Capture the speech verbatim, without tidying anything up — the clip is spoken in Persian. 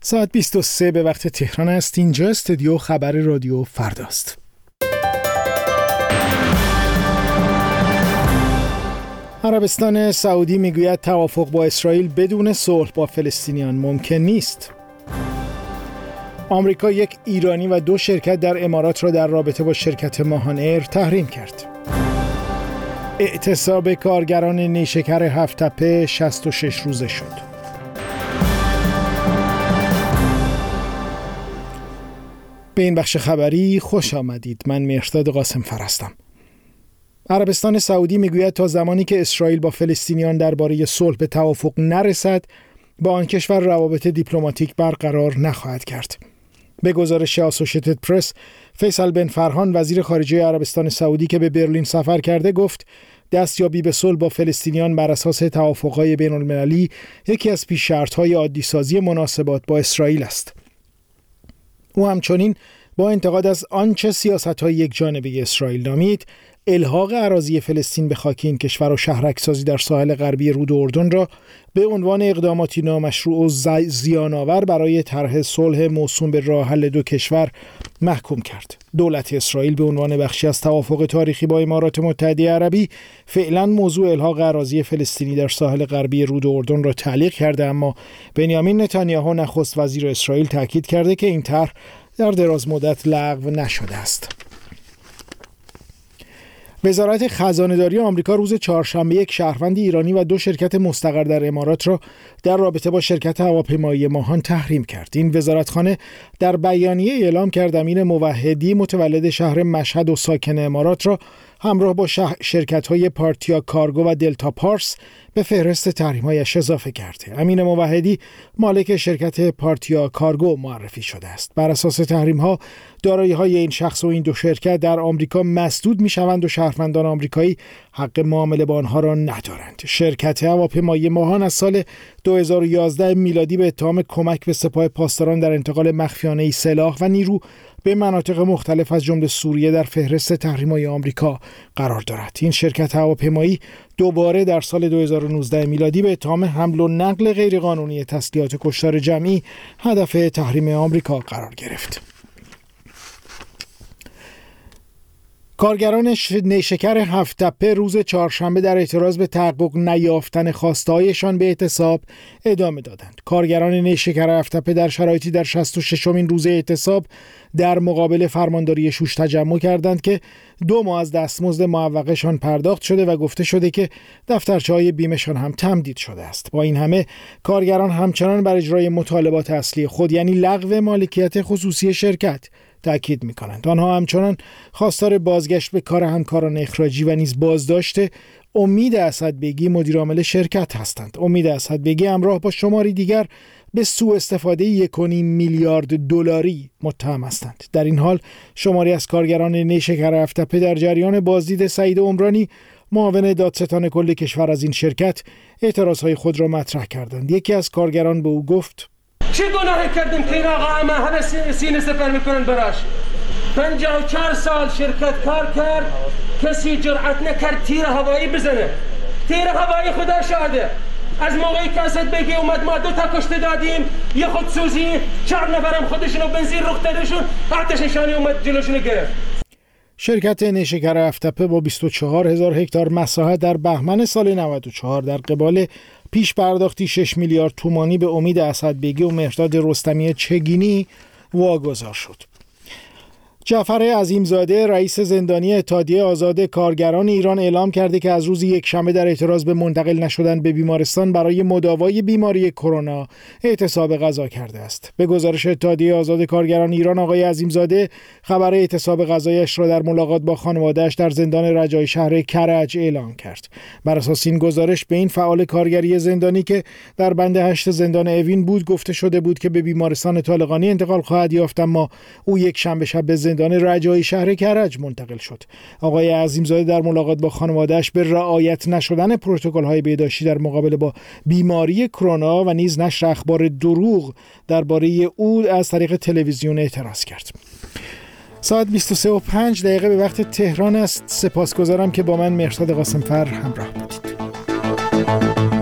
ساعت بیست و سه به وقت تهران است. اینجا استودیو خبر رادیو فرداست. عربستان سعودی میگوید توافق با اسرائیل بدون صلح با فلسطینیان ممکن نیست. آمریکا یک ایرانی و دو شرکت در امارات را در رابطه با شرکت ماهان ایر تحریم کرد. اعتصاب کارگران نیشکر هفت تپه شصت و شش روزه شد. به این بخش خبری خوش آمدید. من مهرداد قاسمفر هستم. عربستان سعودی میگوید تا زمانی که اسرائیل با فلسطینیان درباره صلح به توافق نرسد، با آن کشور روابط دیپلماتیک برقرار نخواهد کرد. به گزارش آسوشیتد پرس، فیصل بن فرهان وزیر خارجه عربستان سعودی که به برلین سفر کرده گفت دستیابی به صلح با فلسطینیان بر اساس توافق‌های بین‌المللی یکی از پیش شرط‌های عادی سازی مناسبات با اسرائیل است. او همچنین با انتقاد از آنچه سیاست‌های یک جانبه اسرائیل نامید، الحاق اراضی فلسطین به خاک این کشور و شهرک‌سازی در ساحل غربی رود اردن را به عنوان اقداماتی نامشروع و زیان‌آور برای طرح صلح موسوم به راه حل دو کشور محکوم کرد. دولت اسرائیل به عنوان بخشی از توافق تاریخی با امارات متحده عربی فعلا موضوع الحاق اراضی فلسطینی در ساحل غربی رود اردن را تعلیق کرده، اما بنیامین نتانیاهو نخست وزیر اسرائیل تاکید کرده که این طرح در دراز مدت لغو نشده است. وزارت خزانه‌داری آمریکا روز چهارشنبه یک شهروند ایرانی و دو شرکت مستقر در امارات را در رابطه با شرکت هواپیمایی ماهان تحریم کرد. این وزارتخانه در بیانیه اعلام کرد امین موحدی متولد شهر مشهد و ساکن امارات را همراه با شرکت‌های پارتیا کارگو و دلتا پارس به فهرست تحریم‌هایش اضافه کرده. امین موحدی مالک شرکت پارتیا کارگو معرفی شده است. بر اساس تحریم‌ها دارایی‌های این شخص و این دو شرکت در آمریکا مسدود می‌شوند و شهروندان آمریکایی حق معامله با آنها را ندارند. شرکت هواپیمایی ماهان از سال دو هزار و یازده میلادی به اتهام کمک به سپاه پاسداران در انتقال مخفیانه سلاح و نیرو به مناطق مختلف از جمله سوریه در فهرست تحریم‌های آمریکا قرار دارد. این شرکت هواپیمایی دوباره در سال دو هزار و نوزده میلادی به اتهام حمل و نقل غیرقانونی تسلیحات کشتار جمعی هدف تحریم آمریکا قرار گرفت. کارگران نیشکر هفت تپه روز چهارشنبه در اعتراض به تحقق نیافتن خواسته‌هایشان به اعتصاب ادامه دادند. کارگران نیشکر هفت تپه در شرایطی در شصت و ششمین روز اعتصاب در مقابل فرمانداری شوش تجمع کردند که دو ماه از دستمزد معوقشان پرداخت شده و گفته شده که دفترچه‌های بیمه‌شان هم تمدید شده است. با این همه کارگران همچنان بر اجرای مطالبات اصلی خود یعنی لغو مالکیت خصوصی شرکت تأکید می‌کنند. آنها همچنان خواستار بازگشت به کار همکاران اخراجی و نیز بازداشت امید اسدبگی مدیرعامل شرکت هستند. امید اسدبگی همراه با شماری دیگر به سوء استفاده یک و نیم میلیارد دلاری متهم هستند. در این حال شماری از کارگران نیشکر هفت تپه در جریان بازدید سعید عمرانی معاون دادستان کل کشور از این شرکت اعتراضهای خود را مطرح کردند. یکی از کارگران به او گفت: چه گناهی کردیم که این آقا همه همه سینه سپر میکنن براش؟ پنجاه و چهار سال شرکت کار کرد، کسی جرأت نکرد تیر هوایی بزنه. تیر هوایی خدا شاهده. از موقعی که اسدبگی اومد ما دو تا کشته دادیم، یه خودسوزی، چهار نفرم خودشونو بنزین رخ دادشون، آتش نشانی اومد جلوشونو گرفت. شرکت نیشکر هفت تپه با بیست و چهار هزار هکتار مساحت در بهمن سال نود و چهار در قبال پیش پرداختی شش میلیارد تومانی به امید اسدبگی و مهرداد رستمی چگینی واگذار شد. جعفر عظیمزاده رئیس زندانی اتحادیه آزاد کارگران ایران اعلام کرده که از روز یکشنبه در اعتراض به منتقل نشدن به بیمارستان برای مداوای بیماری کرونا اعتصاب غذا کرده است. به گزارش اتحادیه آزاد کارگران ایران، آقای عظیمزاده خبر اعتصاب غذایش را در ملاقات با خانواده‌اش در زندان رجایی شهر کرج اعلام کرد. بر اساس این گزارش به این فعال کارگری زندانی که در بند هشت زندان اوین بود گفته شده بود که به بیمارستان طالقانی انتقال خواهد یافت، اما او یک شنبه شب به زندان رجایی شهر کرج منتقل شد. آقای عظیمزاده در ملاقات با خانواده‌اش به رعایت نشدن پروتکل‌های بهداشتی در مقابله با بیماری کرونا و نیز نشر اخبار دروغ درباره او از طریق تلویزیون اعتراض کرد. ساعت بیست و سه و پنج دقیقه به وقت تهران است. سپاسگزارم که با من مهرداد قاسمفر همراه بودید.